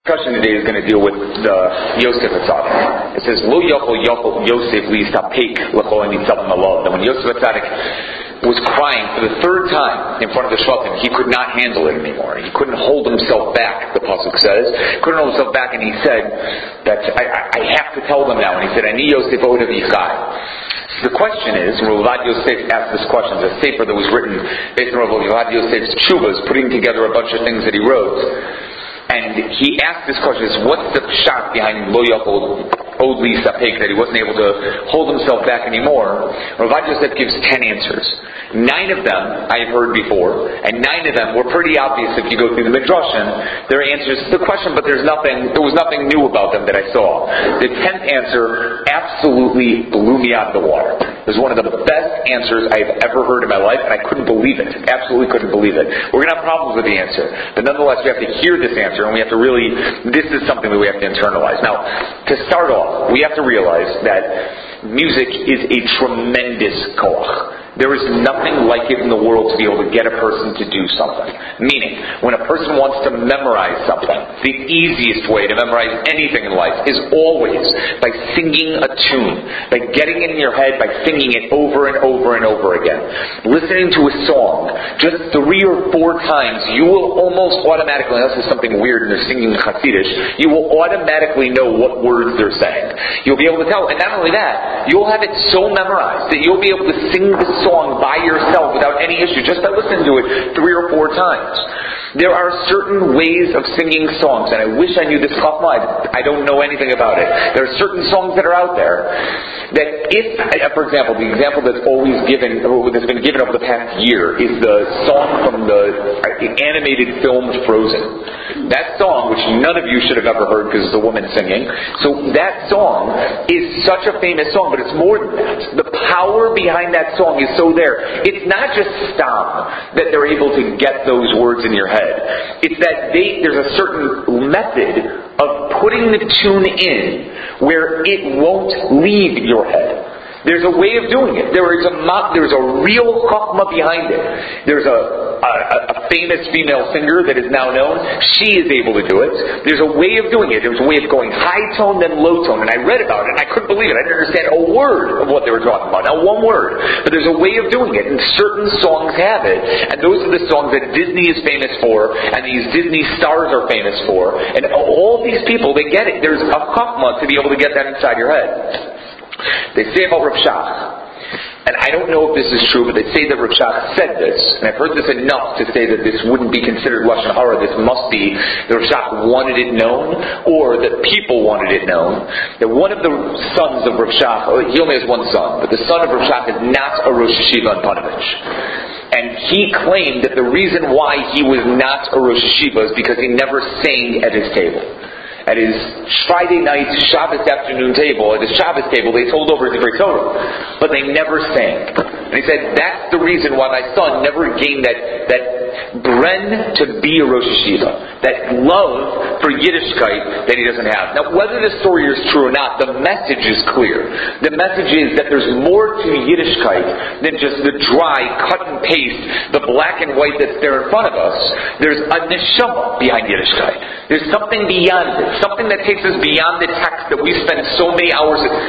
discussion today is going to deal with the Yosef Atzadik. It says, Lo yochol Yosef li'istapek l'chol nitzav malav. That when Yosef Atzadik was crying for the third time in front of the Shvatim, he could not handle it anymore. He couldn't hold himself back, the pasuk says. Couldn't hold himself back, and he said that I have to tell them now. And he said, Ani Yosef od Avichai. The question is, Rav Yosef asked this question. There's a sefer that was written based on Rav Yosef's tshuvas, putting together a bunch of things that he wrote. And he asked this question, what's the pshat behind Lo Yochol Odli Sapek, that he wasn't able to hold himself back anymore? Rav Yosef gives 10 answers. 9 of them I've heard before, and 9 of them were pretty obvious if you go through the Midrashim. There are answers to the question, but there was nothing new about them that I saw. The 10th answer absolutely blew me out of the water. It was one of the best answers I've ever heard in my life, and I couldn't believe it. Absolutely couldn't believe it. We're going to have problems with the answer, but nonetheless we have to hear this answer, and we have to this is something that we have to internalize. Now, to start off, we have to realize that music is a tremendous koach. There is nothing like it in the world to be able to get a person to do something. Meaning, when a person wants to memorize something, the easiest way to memorize anything in life is always by singing a tune, by getting it in your head, by singing it over and over and over again. Listening to a song just 3 or 4 times, you will almost automatically, unless there's something weird and they're singing Hasidish, you will automatically know what words they're saying. You'll be able to tell, and not only that, you'll have it so memorized that you'll be able to sing the song by yourself without any issue, just by listening to it 3 or 4 times. There are certain ways of singing songs, and I wish I knew this chachma. I don't know anything about it. There are certain songs that are out there that for example, the example that's always given, that's been given over the past year, is the song from the animated film Frozen. That song, which none of you should have ever heard because it's a woman singing. So that song is such a famous song, but it's more than that. The power behind that song is so there. It's not just stam that they're able to get those words in your head. It's that there's a certain method of putting the tune in where it won't leave your head. There's a way of doing it. There's a real chachma behind it. There's a famous female singer that is now known. She is able to do it. There's a way of doing it. There's a way of going high tone then low tone. And I read about it and I couldn't believe it. I didn't understand a word of what they were talking about. Not one word. But there's a way of doing it. And certain songs have it. And those are the songs that Disney is famous for. And these Disney stars are famous for. And all these people, they get it. There's a chachma to be able to get that inside your head. They say about Rav Shach, and I don't know if this is true, but they say that Rav Shach said this, and I've heard this enough to say that this wouldn't be considered Lashon Hara. This must be that Rav Shach wanted it known, or that people wanted it known, that one of the sons of Rav Shach, he only has one son, but the son of Rav Shach is not a Rosh Yeshiva in Panovich. And he claimed that the reason why he was not a Rosh Yeshiva is because he never sang at his table. At his Friday night Shabbos afternoon table, at his Shabbos table, they told over Divrei Torah, but they never sang. And he said, that's the reason why my son never gained that bren to be a Rosh Yeshiva, that love for Yiddishkeit that he doesn't have. Now, whether the story is true or not, the message is clear. The message is that there's more to Yiddishkeit than just the dry cut and paste, the black and white that's there in front of us. There's a neshama behind Yiddishkeit. There's something beyond it. Something that takes us beyond the text that we spend so many hours a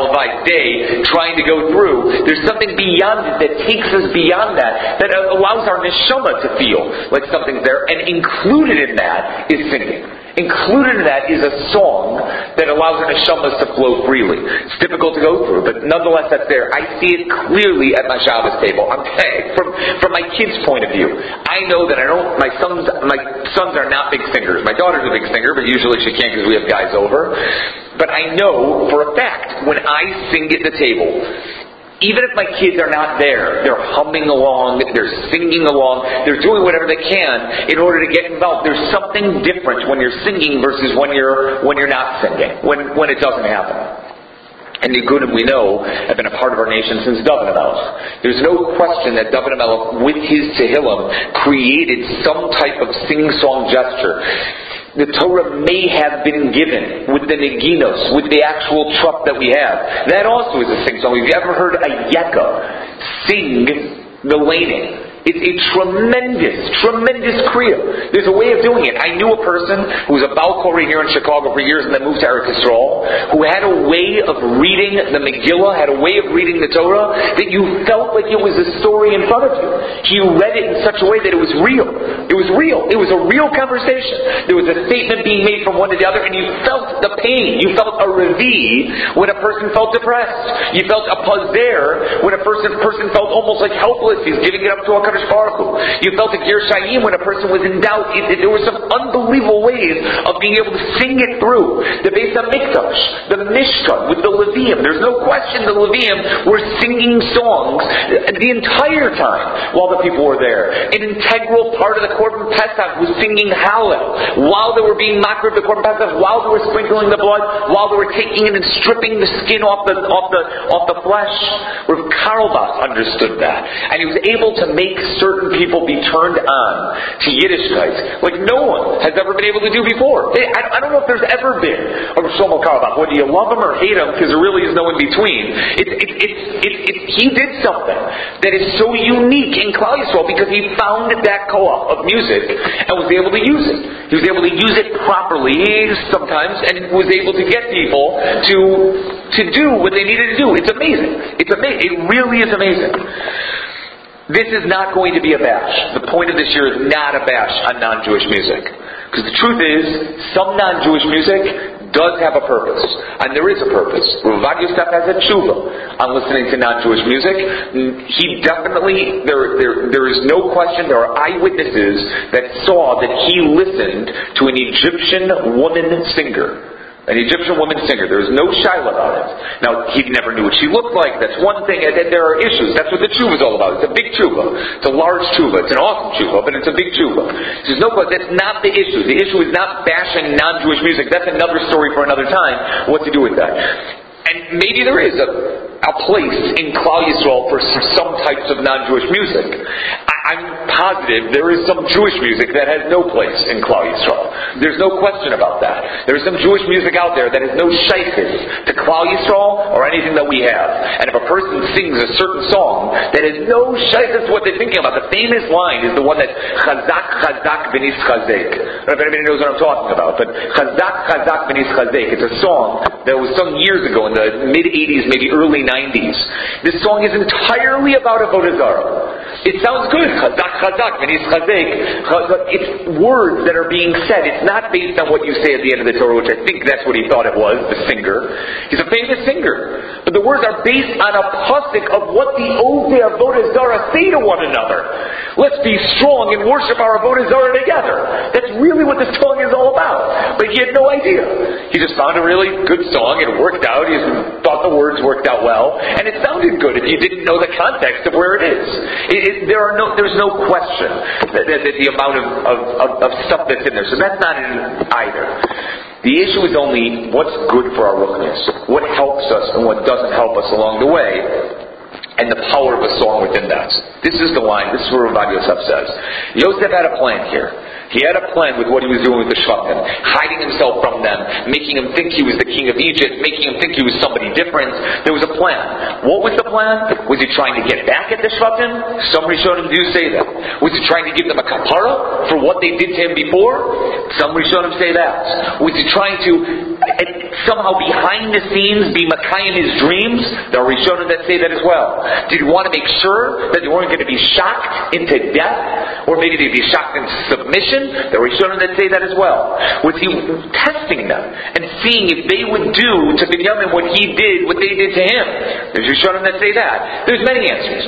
day trying to go through. There's something beyond it that takes us beyond that allows our neshama to feel like something's there. And included in that is singing. Included in that is a song that allows our neshamas to flow freely. It's difficult to go through, but nonetheless that's there. I see it clearly at my Shabbos table. I'm saying, from my kids' point of view, I know that my sons are not big singers. My daughter's a big singer, but usually she can't because we have guys over. But I know for a fact, when I sing at the table, even if my kids are not there, they're humming along, they're singing along, they're doing whatever they can in order to get involved. There's something different when you're singing versus when you're not singing, when it doesn't happen. And the Nigunim, we know, have been a part of our nation since David HaMelech. There's no question that David HaMelech, with his Tehillim, created some type of sing-song gesture. The Torah may have been given with the Neginos, with the actual truck that we have. That also is a sing-song. Have you ever heard a Yeka sing the laning? It's a tremendous kriya. There's a way of doing it. I knew a person who was a Baal Koreh here in Chicago for years and then moved to Eretz Yisrael, who had a way of reading the Megillah, had a way of reading the Torah, that you felt like it was a story in front of you. He read it in such a way that it was real. It was real. It was a real conversation. There was a statement being made from one to the other, and you felt the pain. You felt a revi when a person felt depressed. You felt a pazer when a person felt almost like helpless. He's giving it up to HaKadosh Baruch Hu. You felt a Gershayim when a person was in doubt. There were some unbelievable ways of being able to sing it through. The Beis HaMikdash, the Mishkan, with the Levium. There's no question the Levium were singing songs the entire time while the people were there. An integral part of the Korban Pesach was singing Hallel while they were being makriv the Korban Pesach, while they were sprinkling the blood, while they were taking it and stripping the skin off the flesh. Rav Karlbach understood that, and he was able to make certain people be turned on to Yiddishkeit like no one has ever been able to do before. I don't know if there's ever been a Rav Shlomo Karlbach. Whether you love him or hate him, because there really is no in between. He did something that is so unique in Klal Yisrael because he found that koach of music and was able to use it. He was able to use it properly sometimes, and was able to get people to do what they needed to do. It's amazing. It really is amazing. This is not going to be a bash. The point of this year is not a bash on non-Jewish music. Because the truth is, some non-Jewish music does have a purpose. And there is a purpose. Rav Ovadia Yosef has a tshuva on listening to non-Jewish music. He definitely, there is no question, there are eyewitnesses that saw that he listened to an Egyptian woman singer. An Egyptian woman singer. There's no shaila about it. Now, he never knew what she looked like. That's one thing. And there are issues. That's what the tshuva is all about. It's a big tshuva. It's a large tshuva. It's an awesome tshuva, but it's a big tshuva. There's no question. That's not the issue. The issue is not bashing non-Jewish music. That's another story for another time. What to do with that. And maybe there is a place in Klal Yisrael for some types of non-Jewish music. I'm positive there is some Jewish music that has no place in Klal Yisrael. There's no question about that. There's some Jewish music out there that has no shaykhis to Klal Yisrael or anything that we have. And if a person sings a certain song that has no shaykhis to what they're thinking about, the famous line is the one that Chazak Chazak V'nis Chazek. I don't know if anybody knows what I'm talking about, but Chazak Chazak V'nis Chazek. It's a song that was sung years ago in the mid-80s, maybe early 90s. This song is entirely about Avodah Zarah. It sounds good. Chazak Chazak V'nis Chazek. It's words that are being said. It's not based on what you say at the end of the Torah, which I think that's what he thought it was, the singer. He's a famous singer. But the words are based on a pasuk of what the Ovdei Avodah Zarah say to one another. Let's be strong and worship our Avodah Zarah together. That's really what the song is all about. But he had no idea. He just found a really good song. It worked out. He thought the words worked out well. And it sounded good if you didn't know the context of where it is. There's no question that the amount of stuff that's in there. So that's not in either. The issue is only what's good for our ruchnius, what helps us and what doesn't help us along the way, and the power of a song within that. This is the line. This is what Rav Ovadia Yosef says. Yosef had a plan here. He had a plan with what he was doing with the Shvatim, hiding himself from them, making him think he was the king of Egypt, making him think he was somebody different. There was a plan. What was the plan? Was he trying to get back at the Shvatim? Some Rishonim do say that. Was he trying to give them a kapara for what they did to him before? Some Rishonim say that. Was he trying to somehow behind the scenes be Makayim his dreams? There are Rishonim that say that as well. Did he want to make sure that they weren't going to be shocked into death? Or maybe they'd be shocked into submission? There are Rishonim that say that as well. Was he testing them and seeing if they would do to Binyamin what he did, what they did to him? There's Rishonim that say that. There's many answers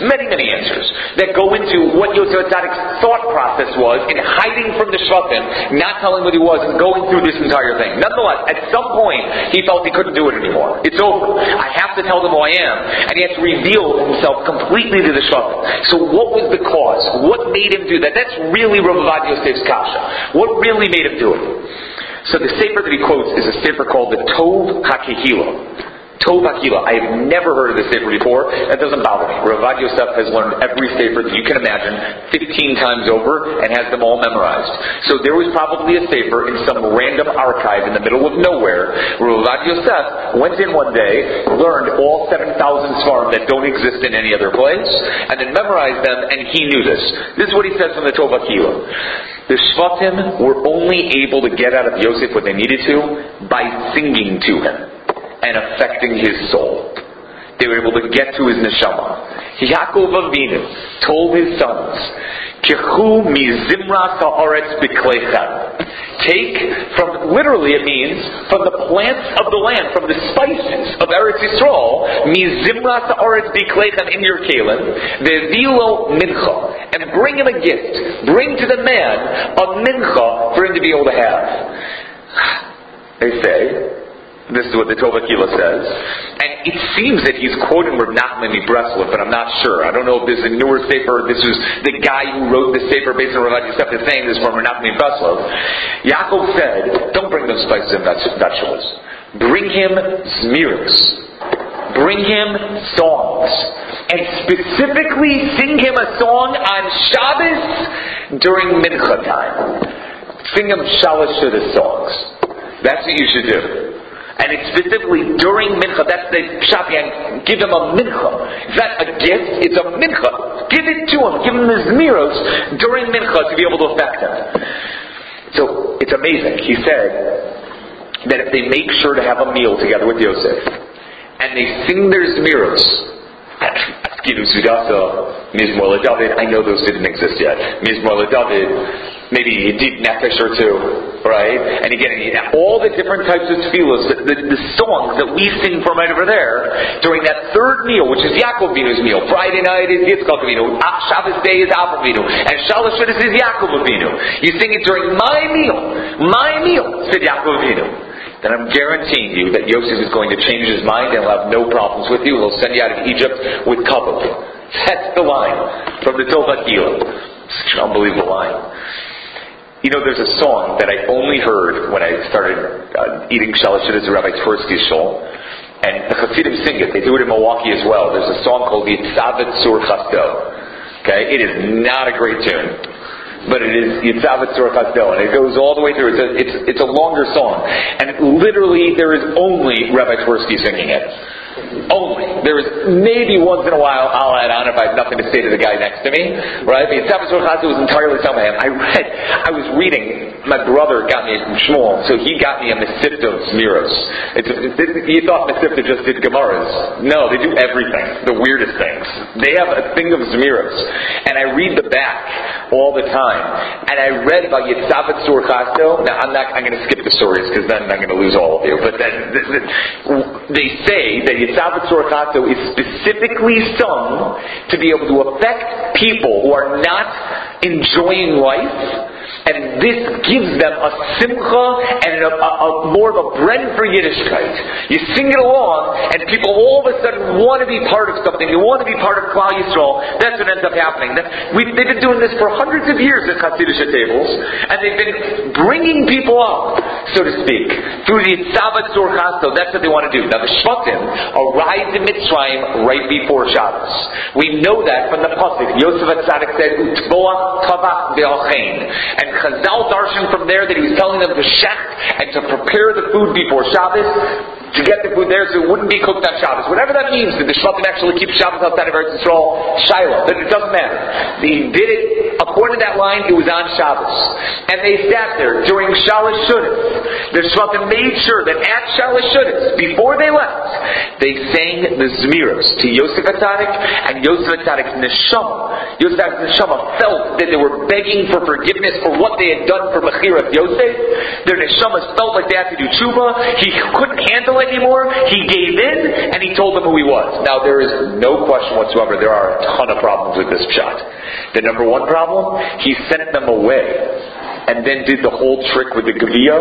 that go into what Yosef Hatzadik's thought process was in hiding from the Shvatim, not telling what he was, and going through this entire thing. Nonetheless, at some point, he felt he couldn't do it anymore. It's over. I have to tell them who I am. And he has to reveal himself completely to the Shvatim. So what was the cause? What made him do that? That's really Rav Ovadia Yosef's kasha. What really made him do it? So the sefer that he quotes is a sefer called the Tov HaKehila. Tov Akila. I have never heard of this sefer before. That doesn't bother me. Rav Ovadia Yosef has learned every sefer that you can imagine 15 times over and has them all memorized. So there was probably a sefer in some random archive in the middle of nowhere. Rav Ovadia Yosef went in one day, learned all 7,000 svarim that don't exist in any other place, and then memorized them, and he knew this. This is what he says from the Tov Akila. The Shvatim were only able to get out of Yosef what they needed to by singing to him and affecting his soul. They were able to get to his neshama. Yaakov Avinu told his sons, Kechu mizimras ha'aretz b'kleichem. Take from, literally it means, from the plants of the land, from the spices of Eretz Yisrael, mizimras ha'aretz b'kleichem, in your kelim, ve'vilo mincha, and bring him a gift. Bring to the man a mincha for him to be able to have. They say, this is what the Tov Akila says, and it seems that he's quoting Reb Nachman Breslov, but I'm not sure. I don't know if this is a newer sefer. This was the guy who wrote the sefer based on Rav Ovadia Yosef is saying this from Reb Nachman Breslov. Yaakov said, don't bring them spices and vegetables. Bring him zmiros. Bring him songs. And specifically sing him a song on Shabbos during Mincha time. Sing him Shalosh Shudas songs. That's what you should do. And it's specifically during mincha. That's the pshat. Give him a mincha. It's not a gift. It's a mincha. Give it to him. Give him his miros during mincha to be able to affect him. So it's amazing. He said that if they make sure to have a meal together with Yosef and they sing their zmiros, Askilu Sudasa, Mizmor LeDavid, I know those didn't exist yet. Mizmor LeDavid, maybe a deep nefesh or two, right? And again, all the different types of tefillos, the songs that we sing from right over there during that third meal, which is Yaakov Avinu's meal. Friday night is Yitzchak Avinu, Shabbos day is Avraham Avinu, and Shalosh Shudas is Yaakov Avinu. You sing it during my meal, said Yaakov Avinu. Then I'm guaranteeing you that Yosef is going to change his mind and he'll have no problems with you. He'll send you out of Egypt with kavod. That's the line from the Tov Akila. It's an unbelievable line. You know, there's a song that I only heard when I started eating Shalosh Shudas at Rabbi Tversky's shul, and the Hasidim sing it. They do it in Milwaukee as well. There's a song called Yitzavet Tzur Chasdo. Okay, it is not a great tune, but it is Yitzavet Tzur Chasdo, and it goes all the way through. It's a longer song, and literally there is only Rabbi Tversky singing it. Only. There is maybe once in a while I'll add on if I have nothing to say to the guy next to me, right? But Yitzavet Tzur Chasdo was entirely sung by him. I was reading. My brother got me from Shmuel, so he got me a Mesivta of Zmiros. You thought Mesivta just did Gemaras. No, they do everything. The weirdest things. They have a thing of Zmiros. And I read the back all the time. And I read about Yitzavet Tzur Chasdo. Now, I'm going to skip the stories because then I'm going to lose all of you. But then they say that Yitzavet Tzur Chasdo is specifically sung to be able to affect people who are not enjoying life. And this gives them a simcha and a more of a bren for Yiddishkeit. You sing it along, and people all of a sudden want to be part of something. They want to be part of Klal Yisrael. That's what ends up happening. They've been doing this for hundreds of years at Hasidic tables, and they've been bringing people up, so to speak, through the Yitzavet Tzur Chasdo. That's what they want to do. Now the Shvatim arrived in Mitzrayim right before Shabbos. We know that from the pasuk. Yosef HaTzadik said, "Utvoach tavach ve'achein," and Chazal darshan from there that he was telling them to shecht and to prepare the food before Shabbos, to get the food there so it wouldn't be cooked on Shabbos. Whatever that means, did the Shvatim actually keep Shabbos outside of Eretz Yisrael? Shiloh. It doesn't matter. They did it, according to that line, it was on Shabbos. And they sat there during Shalosh Shudas. The Shvatim made sure that at Shalosh Shudas, before they left, they sang the Zmiros to Yosef HaTzadik, and Yosef HaTzadik's neshama. Yosef HaTzadik's neshama felt that they were begging for forgiveness for what they had done for Mechiras Yosef. Their neshamas felt like they had to do tshuva. He couldn't handle anymore. He gave in, and he told them who he was. Now, there is no question whatsoever. There are a ton of problems with this pshat. The number one problem, he sent them away, and then did the whole trick with the Geviyah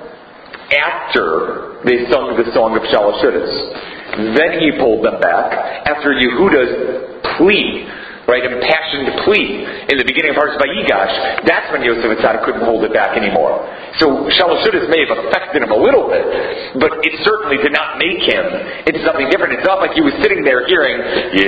after they sung the song of Shalosh Shudas. Then he pulled them back after Yehuda's plea right, impassioned plea in the beginning of Parshas Vayigash, that's when Yosef Atzadik couldn't hold it back anymore. So Shalosh Shudas may have affected him a little bit, but it certainly did not make him into something different. It's not like he was sitting there hearing,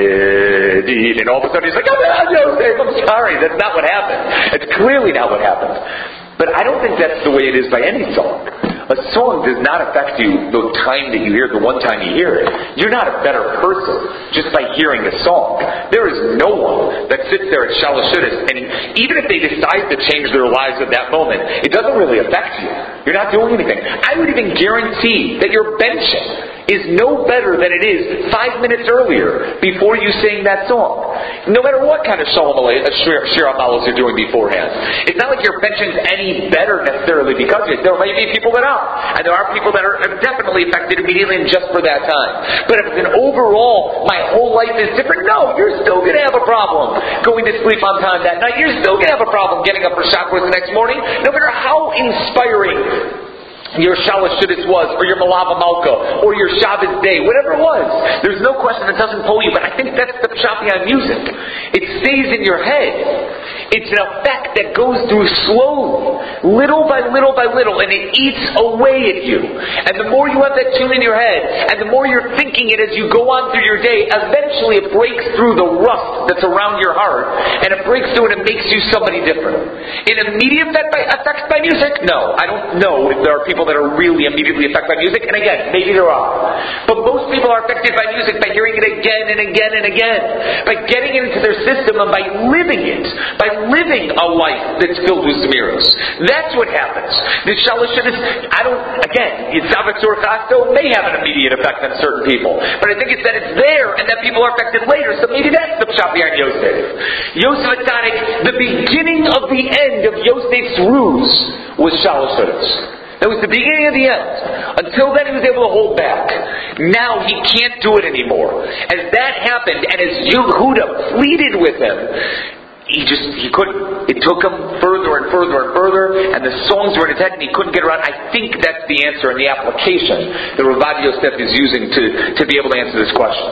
yeah, and all of a sudden he's like, oh, Yosef, I'm sorry. That's not what happened. It's clearly not what happened. But I don't think that's the way it is by any song. A song does not affect you the time that you hear it, the one time you hear it. You're not a better person just by hearing a song. There is no one that sits there at Shalosh Shudas, and even if they decide to change their lives at that moment, it doesn't really affect you. You're not doing anything. I would even guarantee that your benching is no better than it is 5 minutes earlier before you sing that song. No matter what kind of Shir HaMalos you're doing beforehand. It's not like your benching's any better necessarily because of it. There might be people that are. And there are people that are definitely affected immediately and just for that time. But if it's an overall, my whole life is different, no, you're still going to have a problem going to sleep on time that night. You're still going to have a problem getting up for Shabbos the next morning, no matter how inspiring your Shalosh Shudas was, or your Malava Malka, or your Shabbos day, whatever it was. There's no question that doesn't pull you, but I think that's the pshat behind music. It stays in your head. It's an effect that goes through slowly, little by little by little, and it eats away at you. And the more you have that tune in your head, and the more you're thinking it as you go on through your day, eventually it breaks through the rust that's around your heart, and it breaks through and it makes you somebody different. An immediate effect by music? No. I don't know if there are people that are really immediately affected by music, and again, maybe there are. But most people are affected by music by hearing it again and again and again, by getting it into their system and by living it, by living a life that's filled with Zemiros. That's what happens. The Shalosh Shudas, Yitzavik Tzur Chasto may have an immediate effect on certain people, but I think it's that it's there and that people are affected later, so maybe that's the pshat behind Yosef. Yosef Atzadik, the beginning of the end of Yosef's ruse was Shalosh Shudas. That was the beginning of the end. Until then he was able to hold back. Now he can't do it anymore. As that happened, and as Yehuda pleaded with him, he couldn't. It took him further and further and further, and the songs were in his head and he couldn't get around. I think that's the answer and the application that Ravad Yosef is using to be able to answer this question.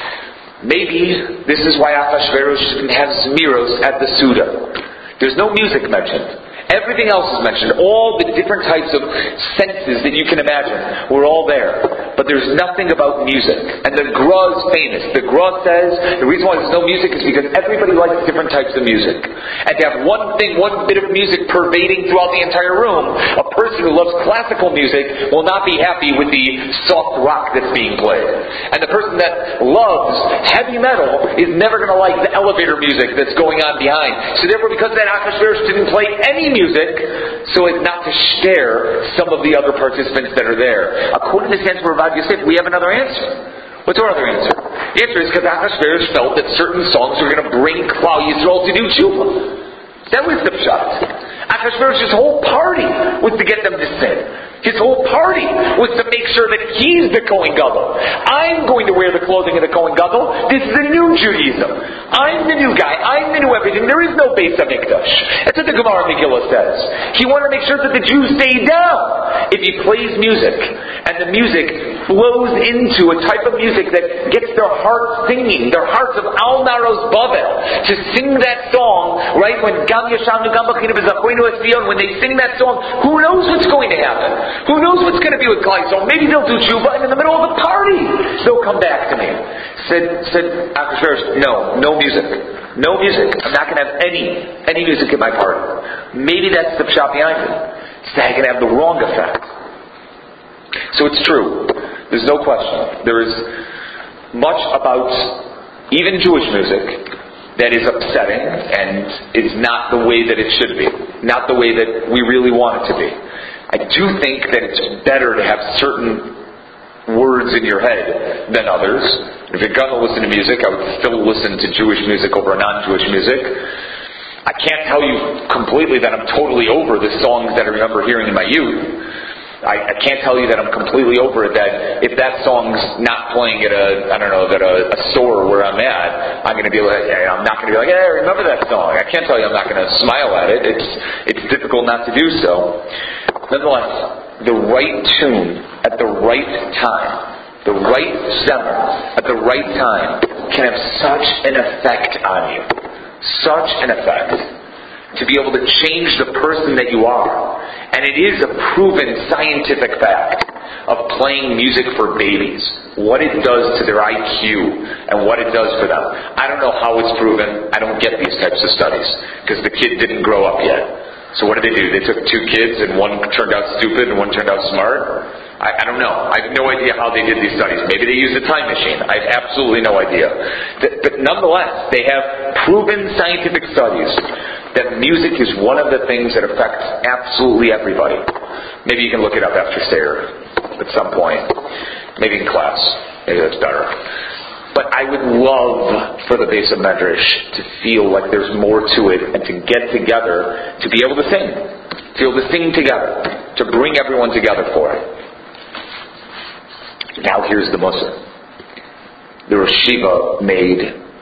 Maybe this is why Achashverosh didn't have Zmiros at the Suda. There's no music mentioned. Everything else is mentioned. All the different types of senses that you can imagine were all there. But there's nothing about music. And the Gra is famous. The Gra says the reason why there's no music is because everybody likes different types of music. And to have one bit of music pervading throughout the entire room, a person who loves classical music will not be happy with the soft rock that's being played. And the person that loves heavy metal is never going to like the elevator music that's going on behind. So therefore, because that Achashverosh didn't play any music, so as not to scare some of the other participants that are there. According to this answer of Ravad Yosef, we have another answer. What's our other answer? The answer is because Achashverosh felt that certain songs were going to bring Klal Yisrael to do tshuva. That was the pshat. Achashverosh's whole party was to get them to sin. His whole party was to make sure that he's the Kohen Gadol. I'm going to wear the clothing of the Kohen Gadol. This is the new Judaism. I'm the new guy. I'm the new everything. There is no Beis HaMikdash. That's what the Gemara Megillah says. He wanted to make sure that the Jews stay down. If he plays music, and the music flows into a type of music that gets their hearts singing, their hearts of Al Naros Bavel, to sing that song, right, when Gam Yashamnu Gam Bachinu V'Zachoinu Etzion, when they sing that song, who knows what's going to happen? Who knows what's going to be with Klal Yisrael? Maybe they'll do tshuva, and in the middle of a party, they'll come back to me. Said Achashverosh, no music. No music. I'm not going to have any music at my party. Maybe that's the pshat behind it. It's not going to have the wrong effect. So it's true. There's no question. There is much about even Jewish music that is upsetting and is not the way that it should be. Not the way that we really want it to be. I do think that it's better to have certain words in your head than others. If you're going to listen to music, I would still listen to Jewish music over non-Jewish music. I can't tell you completely that I'm totally over the songs that I remember hearing in my youth. I can't tell you that I'm completely over it, that if that song's not playing at a store where I'm at, I'm going to be like, I'm not going to be like, hey, I remember that song. I can't tell you I'm not going to smile at it. It's difficult not to do so. Nonetheless, the right tune at the right time, the right zemer at the right time can have such an effect on you. Such an effect. To be able to change the person that you are. And it is a proven scientific fact of playing music for babies. What it does to their IQ and what it does for them. I don't know how it's proven. I don't get these types of studies because the kid didn't grow up yet. So what did they do? They took two kids and one turned out stupid and one turned out smart? I don't know. I have no idea how they did these studies. Maybe they used a time machine. I have absolutely no idea. But nonetheless, they have proven scientific studies that music is one of the things that affects absolutely everybody. Maybe you can look it up after Sayre at some point. Maybe in class. Maybe that's better. But I would love for the Beis HaMedrash to feel like there's more to it and to get together to be able to sing. To be able to sing together. To bring everyone together for it. Now here's the Musar. The Rosh Yeshiva made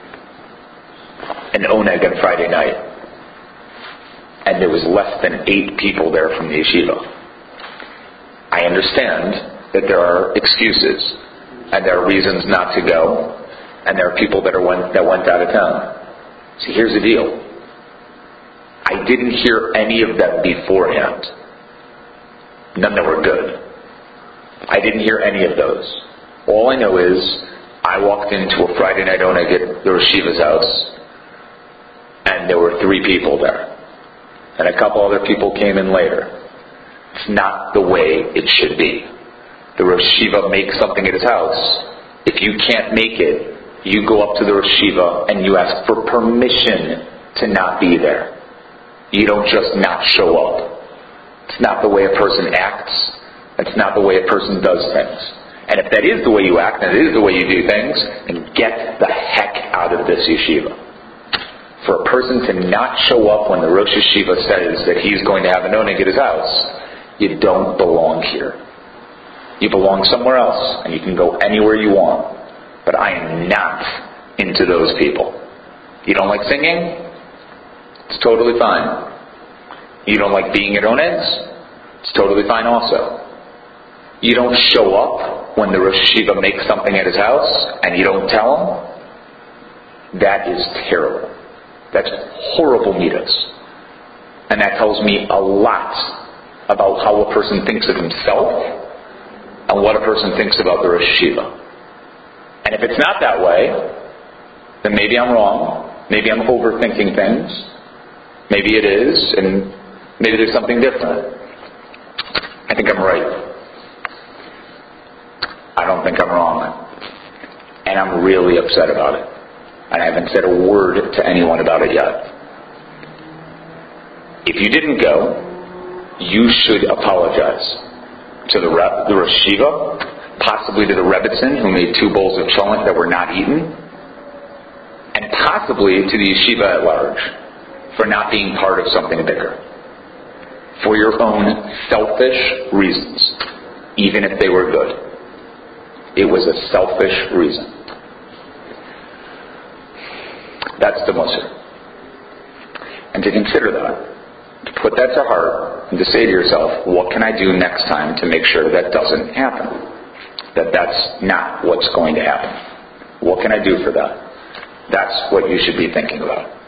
an oneg on Friday night. And there was less than 8 people there from the yeshiva. I understand that there are excuses. And there are reasons not to go. And there are people that went out of town. See, here's the deal. I didn't hear any of them beforehand. None that were good. I didn't hear any of those. All I know is I walked into a Friday night oneg at the Rosh Yeshiva's house, and there were 3 people there. And a couple other people came in later. It's not the way it should be. The Rosh Yeshiva makes something at his house. If you can't make it, you go up to the Rosh Yeshiva and you ask for permission to not be there. You don't just not show up. It's not the way a person acts. It's not the way a person does things. And if that is the way you act, and it is the way you do things, then get the heck out of this yeshiva. For a person to not show up when the Rosh Yeshiva says that he's going to have an oneg at his house, you don't belong here. You belong somewhere else, and you can go anywhere you want. But I am not into those people. You don't like singing? It's totally fine. You don't like being at onegs? It's totally fine also. You don't show up when the Rosh Yeshiva makes something at his house and you don't tell him? That is terrible. That's horrible midas. And that tells me a lot about how a person thinks of himself and what a person thinks about the Rosh Yeshiva. And if it's not that way, then maybe I'm wrong. Maybe I'm overthinking things. Maybe it is, and maybe there's something different. I think I'm right. I don't think I'm wrong. And I'm really upset about it. And I haven't said a word to anyone about it yet. If you didn't go, you should apologize to the Rosh Yeshiva, possibly to the Rebbitzin, who made 2 bowls of cholent that were not eaten, and possibly to the yeshiva at large for not being part of something bigger. For your own selfish reasons, even if they were good. It was a selfish reason. That's the Musar. And to consider that, to put that to heart, and to say to yourself, what can I do next time to make sure that doesn't happen? That's not what's going to happen. What can I do for that? That's what you should be thinking about.